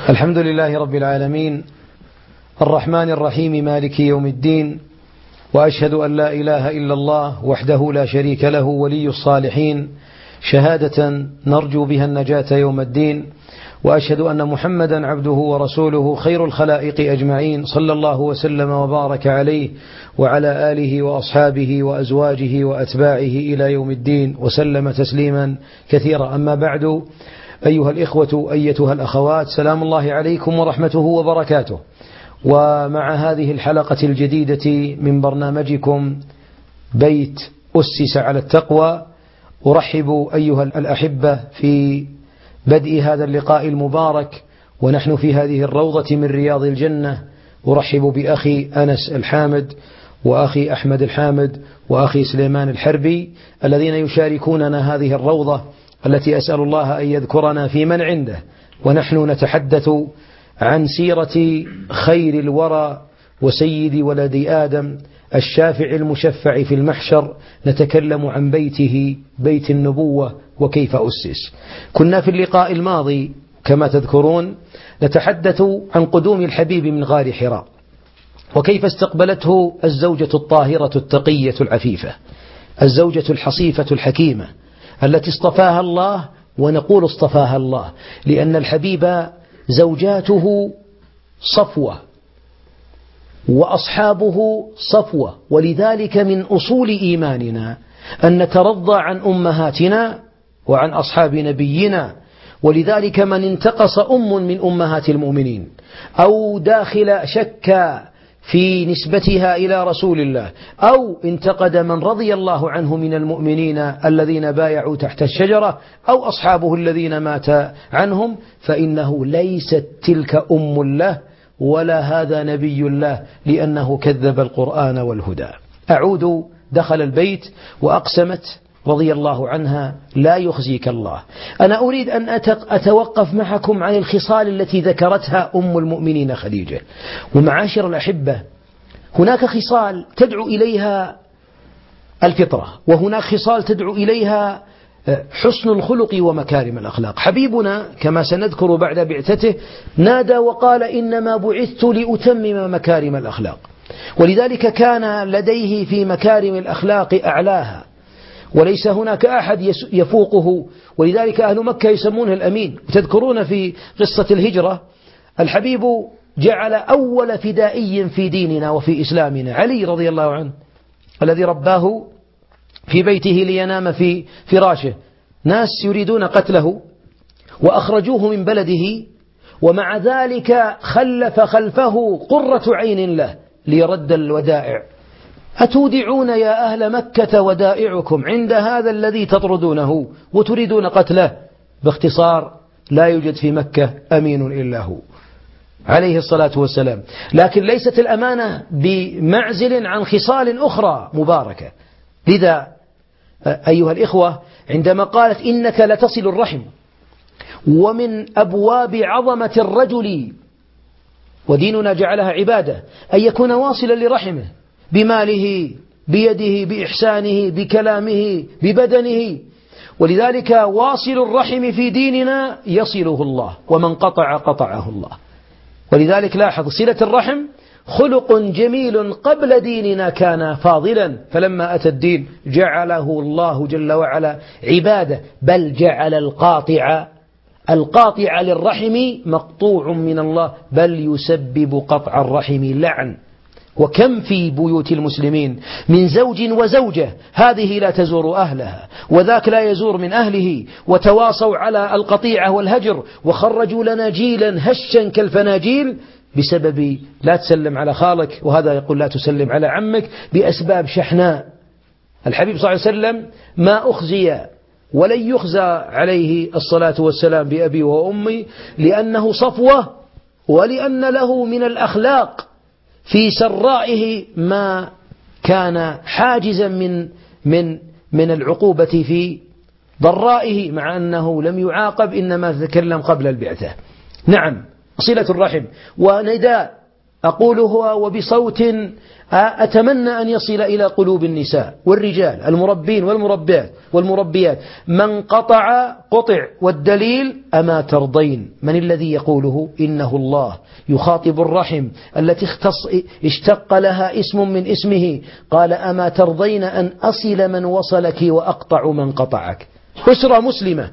الحمد لله رب العالمين الرحمن الرحيم مالك يوم الدين، وأشهد أن لا إله إلا الله وحده لا شريك له ولي الصالحين، شهادة نرجو بها النجاة يوم الدين. وأشهد أن محمدا عبده ورسوله خير الخلائق أجمعين، صلى الله وسلم وبارك عليه وعلى آله وأصحابه وأزواجه وأتباعه إلى يوم الدين، وسلم تسليما كثيرا. أما بعد، أيها الإخوة أيتها الأخوات، سلام الله عليكم ورحمته وبركاته. ومع هذه الحلقة الجديدة من برنامجكم بيت أسس على التقوى، أرحب أيها الأحبة في بدء هذا اللقاء المبارك ونحن في هذه الروضة من رياض الجنة. أرحب بأخي أنس الحامد وأخي أحمد الحامد وأخي سليمان الحربي، الذين يشاركوننا هذه الروضة التي أسأل الله أن يذكرنا في من عنده، ونحن نتحدث عن سيرة خير الورى وسيد ولد آدم الشافع المشفع في المحشر. نتكلم عن بيته، بيت النبوة، وكيف أسس. كنا في اللقاء الماضي كما تذكرون نتحدث عن قدوم الحبيب من غار حراء، وكيف استقبلته الزوجة الطاهرة التقية العفيفة، الزوجة الحصيفة الحكيمة التي اصطفاها الله. ونقول اصطفاها الله لأن الحبيب زوجاته صفوة وأصحابه صفوة، ولذلك من أصول إيماننا أن نترضى عن أمهاتنا وعن أصحاب نبينا. ولذلك من انتقص من أمهات المؤمنين أو داخل شك في نسبتها إلى رسول الله، أو انتقد من رضي الله عنه من المؤمنين الذين بايعوا تحت الشجرة، أو أصحابه الذين مات عنهم، فإنه ليست تلك أم له ولا هذا نبي الله، لأنه كذب القرآن والهدى. أعود، دخل البيت وأقسمت رضي الله عنها لا يخزيك الله. أنا أريد أن أتوقف معكم عن الخصال التي ذكرتها أم المؤمنين خديجة. ومعاشر الأحبة، هناك خصال تدعو إليها الفطرة، وهناك خصال تدعو إليها حسن الخلق ومكارم الأخلاق. حبيبنا كما سنذكر بعد بعثته نادى وقال إنما بعثت لأتمم مكارم الأخلاق، ولذلك كان لديه في مكارم الأخلاق أعلاها، وليس هناك أحد يفوقه. ولذلك أهل مكة يسمونه الأمين. تذكرون في قصة الهجرة الحبيب جعل أول فدائي في ديننا وفي إسلامنا علي رضي الله عنه، الذي رباه في بيته لينام في فراشه. ناس يريدون قتله وأخرجوه من بلده، ومع ذلك خلف خلفه قرة عين له ليرد الودائع. أتودعون يا أهل مكة ودائعكم عند هذا الذي تطردونه وتريدون قتله؟ باختصار، لا يوجد في مكة أمين إلا هو عليه الصلاة والسلام. لكن ليست الأمانة بمعزل عن خصال أخرى مباركة. لذا أيها الإخوة، عندما قالت إنك لتصل الرحم، ومن أبواب عظمة الرجل وديننا جعلها عبادة أن يكون واصلا لرحمه بماله، بيده، بإحسانه، بكلامه، ببدنه. ولذلك واصل الرحم في ديننا يصله الله، ومن قطعه الله. ولذلك لاحظ صلة الرحم خلق جميل قبل ديننا كان فاضلا، فلما أتى الدين جعله الله جل وعلا عبادة، بل جعل القاطع للرحم مقطوع من الله، بل يسبب قطع الرحم لعن. وكم في بيوت المسلمين من زوج وزوجة هذه لا تزور أهلها وذاك لا يزور من أهله، وتواصوا على القطيعة والهجر، وخرجوا لنا جيلا هشا كالفناجيل بسبب لا تسلم على خالك وهذا يقول لا تسلم على عمك، بأسباب شحناء. الحبيب صلى الله عليه وسلم ما أخزي ولن يخزى عليه الصلاة والسلام بأبي وأمي، لأنه صفوة، ولأن له من الأخلاق في سرائه ما كان حاجزا من العقوبة في ضرائه، مع أنه لم يعاقب، إنما تكلم قبل البعثة. نعم، صلة الرحم ونداء أقولها وبصوت أتمنى أن يصل إلى قلوب النساء والرجال المربين والمربيات: من قطع قطع، والدليل: أما ترضين. من الذي يقوله؟ إنه الله يخاطب الرحم التي اشتق لها اسم من اسمه، قال: أما ترضين أن أصل من وصلك وأقطع من قطعك. أسرة مسلمة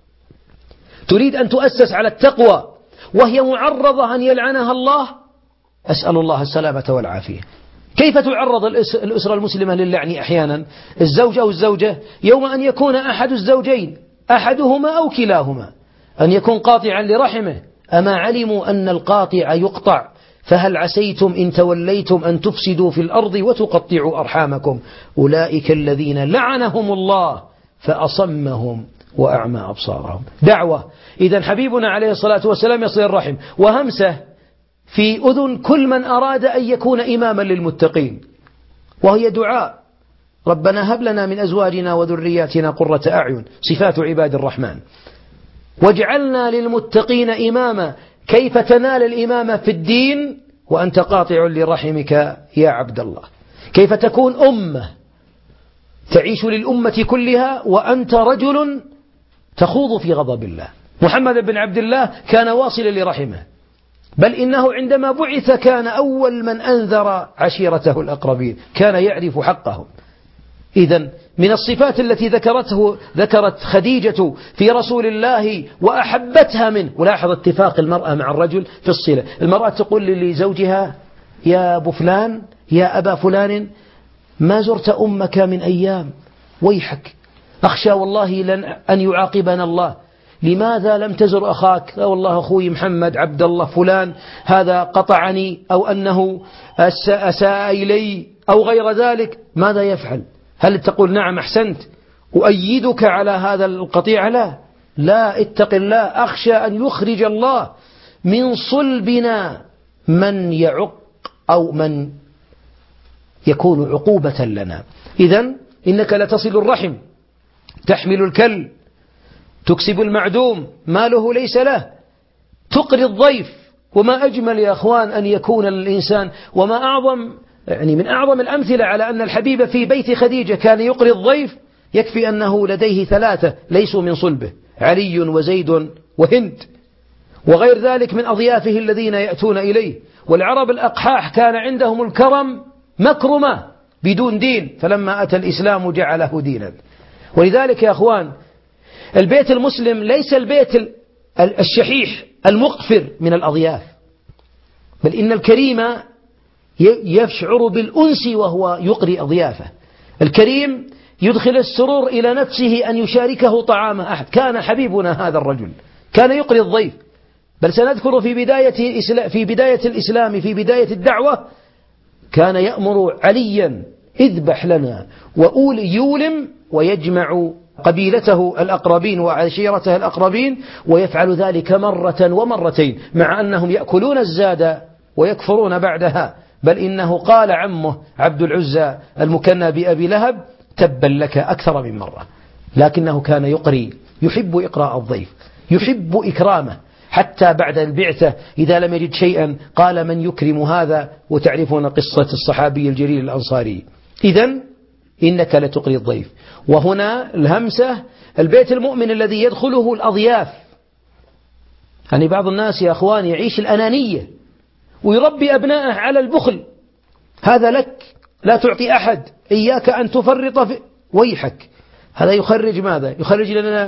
تريد أن تؤسس على التقوى وهي معرضة أن يلعنها الله، أسأل الله السلامة والعافية. كيف تعرض الأسرة المسلمة للعن أحيانا؟ الزوج أو الزوجة يوم أن يكون أحد الزوجين، أحدهما أو كلاهما، أن يكون قاطعا لرحمه. أما علموا أن القاطع يقطع؟ فهل عسيتم إن توليتم أن تفسدوا في الأرض وتقطعوا أرحامكم؟ أولئك الذين لعنهم الله فأصمهم وأعمى أبصارهم. دعوة. إذن حبيبنا عليه الصلاة والسلام يصل الرحم، وهمسة في أذن كل من أراد أن يكون إماما للمتقين، وهي دعاء: ربنا هب لنا من أزواجنا وذرياتنا قرة أعين، صفات عباد الرحمن، واجعلنا للمتقين إماما. كيف تنال الإمامة في الدين وأنت قاطع لرحمك يا عبد الله؟ كيف تكون أمة تعيش للأمة كلها وأنت رجل تخوض في غضب الله؟ محمد بن عبد الله كان واصلا لرحمه، بل إنه عندما بعث كان أول من أنذر عشيرته الأقربين، كان يعرف حقهم. إذن من الصفات التي ذكرت خديجة في رسول الله وأحبتها منه. ولاحظ اتفاق المرأة مع الرجل في الصلة. المرأة تقول لزوجها: يا أبو فلان، يا أبا فلان، ما زرت أمك من أيام، ويحك، أخشى والله أن يعاقبنا الله. لماذا لم تزر أخاك؟ لا والله أخوي محمد عبد الله فلان هذا قطعني، أو أنه أساء إلي، أو غير ذلك. ماذا يفعل؟ هل تقول: نعم أحسنت أؤيدك على هذا القطيع؟ لا، اتق الله، أخشى أن يخرج الله من صلبنا من يعق أو من يكون عقوبة لنا. إذن إنك لتصل الرحم، تحمل الكل، تكسب المعدوم ماله ليس له، تقري الضيف. وما أجمل يا أخوان أن يكون الإنسان، وما أعظم من أعظم الأمثلة على أن الحبيب في بيت خديجة كان يقري الضيف. يكفي أنه لديه 3 ليسوا من صلبه: علي وزيد وهند، وغير ذلك من أضيافه الذين يأتون إليه. والعرب الأقحاح كان عندهم الكرم مكرمة بدون دين، فلما أتى الإسلام جعله دينا. ولذلك يا أخوان، البيت المسلم ليس البيت الشحيح المقفر من الأضياف، بل إن الكريم يشعر بالأنس وهو يقري أضيافه. الكريم يدخل السرور إلى نفسه أن يشاركه طعام أحد. كان حبيبنا هذا الرجل كان يقري الضيف. بل سنذكر في بداية الإسلام، في بداية الدعوة، كان يأمر عليا: اذبح لنا، يولم ويجمع قبيلته الأقربين وعشيرته الأقربين، ويفعل ذلك مرة ومرتين، مع أنهم يأكلون الزاد ويكفرون بعدها. بل إنه قال عمه عبد العزى المكنى بأبي لهب: تبا لك، أكثر من مرة. لكنه كان يقري، يحب إقراء الضيف، يحب إكرامه، حتى بعد البعثة إذا لم يجد شيئا قال: من يكرم هذا؟ وتعرفون قصة الصحابي الجليل الأنصاري. إذن إنك لتقري الضيف. وهنا الهمسة: البيت المؤمن الذي يدخله الأضياف. يعني بعض الناس يا أخوان يعيش الأنانية ويربي أبنائه على البخل. هذا لك، لا تعطي أحد، إياك أن تفرط في ويحك. هذا يخرج ماذا؟ يخرج لنا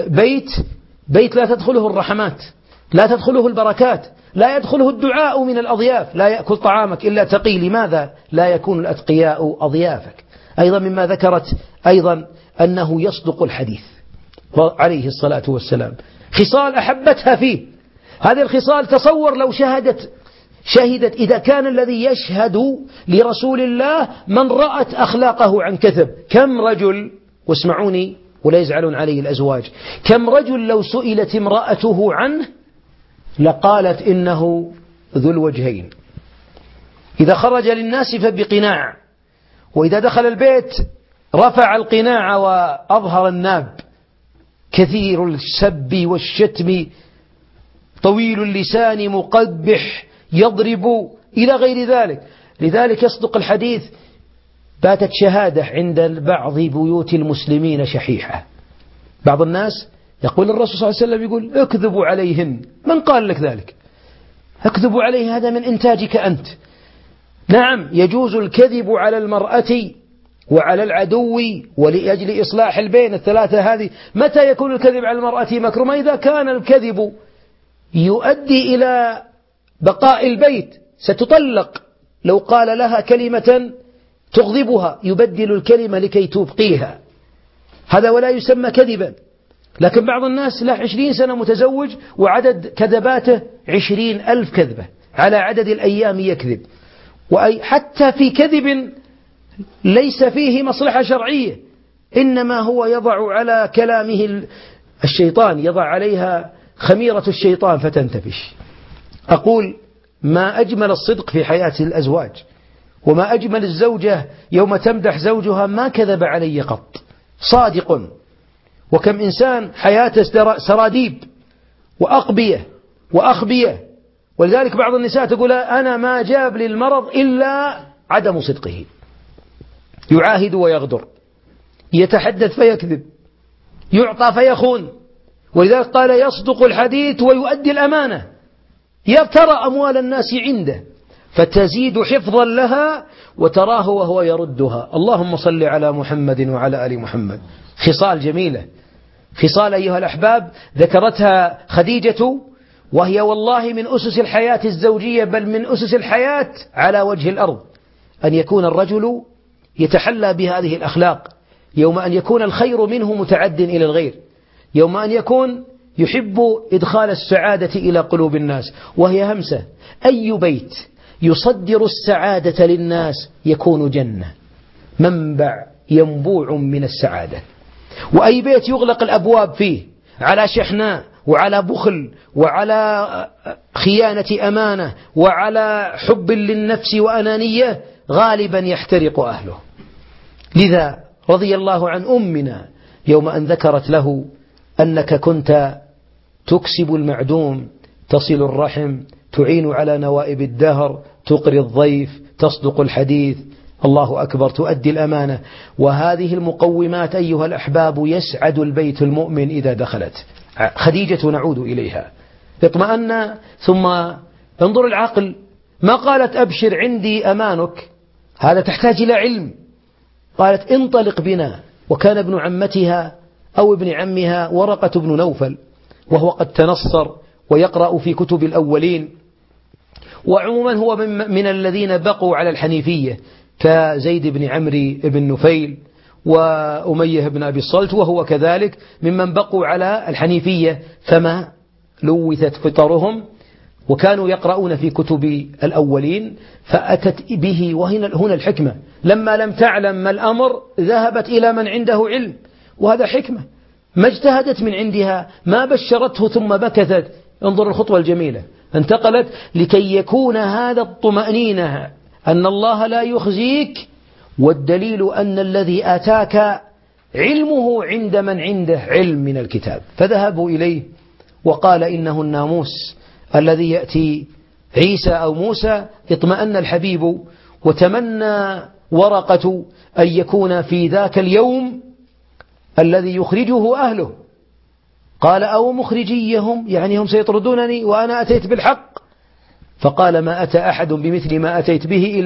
بيت لا تدخله الرحمات، لا تدخله البركات، لا يدخله الدعاء من الأضياف، لا يأكل طعامك إلا تقي. لماذا لا يكون الأتقياء أضيافك؟ أيضا مما ذكرت أيضا أنه يصدق الحديث عليه الصلاة والسلام، خصال أحبتها فيه. هذه الخصال تصور لو شهدت إذا كان الذي يشهد لرسول الله من رأت أخلاقه عن كثب. كم رجل، واسمعوني ولا يزعلون عليه الأزواج، كم رجل لو سئلت امرأته عنه لقالت إنه ذو الوجهين. إذا خرج للناس فبقناع، وإذا دخل البيت رفع القناع وأظهر الناب، كثير السب والشتم، طويل اللسان، مقبح، يضرب إلى غير ذلك. لذلك يصدق الحديث: باتت شهادة عند بعض بيوت المسلمين شحيحة. بعض الناس يقول الرسول صلى الله عليه وسلم يقول: اكذبوا عليهن. من قال لك ذلك؟ اكذبوا عليه، هذا من إنتاجك أنت. نعم، يجوز الكذب على المرأة وعلى العدو ولأجل إصلاح البين، الثلاثة هذه. متى يكون الكذب على المرأة مكروما؟ إذا كان الكذب يؤدي إلى بقاء البيت، ستطلق. لو قال لها كلمة تغضبها يبدل الكلمة لكي تبقيها، هذا ولا يسمى كذبا. لكن بعض الناس له 20 سنة متزوج وعدد كذباته 20,000 كذبة على عدد الأيام يكذب، حتى في كذب ليس فيه مصلحة شرعية، إنما هو يضع على كلامه الشيطان، يضع عليها خميرة الشيطان فتنتفش. أقول: ما أجمل الصدق في حياة الأزواج، وما أجمل الزوجة يوم تمدح زوجها: ما كذب علي قط، صادق. وكم إنسان حياته سراديب وأقبية وأخبية. ولذلك بعض النساء تقول: أنا ما جاب لي المرض إلا عدم صدقه، يعاهد ويغدر، يتحدث فيكذب، يعطى فيخون. ولذلك قال: يصدق الحديث ويؤدي الأمانة، يفترى أموال الناس عنده فتزيد حفظا لها وتراه وهو يردها. اللهم صل على محمد وعلى آل محمد. خصال جميلة، خصال أيها الأحباب ذكرتها خديجة، وهي والله من أسس الحياة الزوجية، بل من أسس الحياة على وجه الأرض، أن يكون الرجل يتحلى بهذه الأخلاق، يوم أن يكون الخير منه متعد إلى الغير، يوم أن يكون يحب إدخال السعادة إلى قلوب الناس. وهي همسة: أي بيت يصدر السعادة للناس يكون جنة، منبع ينبوع من السعادة. وأي بيت يغلق الأبواب فيه على شحناء وعلى بخل وعلى خيانة أمانة وعلى حب للنفس وأنانية، غالبا يحترق أهله. لذا رضي الله عن أمنا يوم أن ذكرت له أنك كنت تكسب المعدوم، تصل الرحم، تعين على نوائب الدهر، تقري الضيف، تصدق الحديث، الله أكبر، تؤدي الأمانة. وهذه المقومات أيها الأحباب يسعد البيت المؤمن إذا دخلت. خديجة نعود إليها، اطمأن. ثم انظر العقل، ما قالت: أبشر عندي أمانك، هذا تحتاج إلى علم. قالت: انطلق بنا. وكان ابن عمتها أو ابن عمها ورقة بن نوفل، وهو قد تنصر ويقرأ في كتب الأولين، وعموما هو من الذين بقوا على الحنيفية، كزيد بن عمرو بن نفيل وأمية بن أبي الصلت، وهو كذلك ممن بقوا على الحنيفية، فما لوثت فطرهم، وكانوا يقرؤون في كتب الأولين. فأتت به، وهنا الحكمة، لما لم تعلم ما الأمر ذهبت إلى من عنده علم، وهذا حكمة. ما اجتهدت من عندها، ما بشرته ثم بكثت. انظر الخطوة الجميلة، انتقلت لكي يكون هذا الطمأنينة أن الله لا يخزيك، والدليل أن الذي آتاك علمه عند من عنده علم من الكتاب. فذهبوا إليه وقال: إنه الناموس الذي يأتي عيسى أو موسى. اطمأن الحبيب وتمنى ورقة أن يكون في ذاك اليوم الذي يخرجه أهله. قال: أو مخرجيهم، يعني هم سيطردونني وأنا أتيت بالحق. فقال: ما أتى أحد بمثل ما أتيت به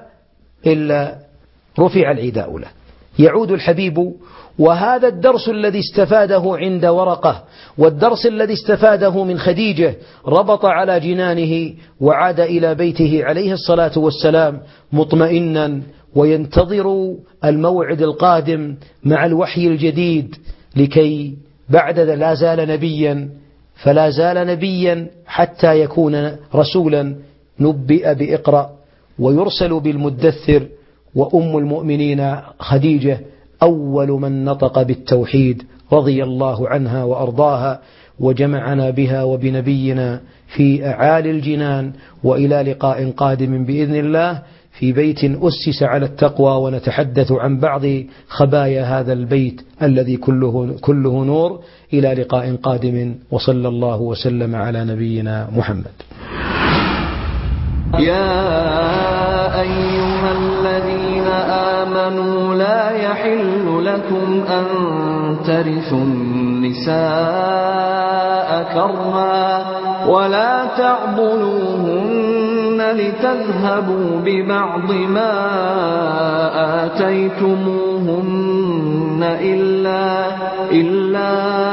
إلا رفع العداء له. يعود الحبيب، وهذا الدرس الذي استفاده عند ورقة، والدرس الذي استفاده من خديجة، ربط على جنانه وعاد إلى بيته عليه الصلاة والسلام مطمئنا، وينتظر الموعد القادم مع الوحي الجديد، لكي بعد لا زال نبيا فلا زال نبيا حتى يكون رسولا، نبئ بإقرأ ويرسل بالمدثر. وأم المؤمنين خديجة أول من نطق بالتوحيد رضي الله عنها وأرضاها، وجمعنا بها وبنبينا في أعالي الجنان. وإلى لقاء قادم بإذن الله في بيت أسس على التقوى، ونتحدث عن بعض خبايا هذا البيت الذي كله نور. إلى لقاء قادم، وصلى الله وسلم على نبينا محمد. يا أيها الذين آمنوا لا يحل لكم أن ترثوا النساء كرها ولا تعضلوهن لتذهبوا ببعض ما آتيتموهن إلا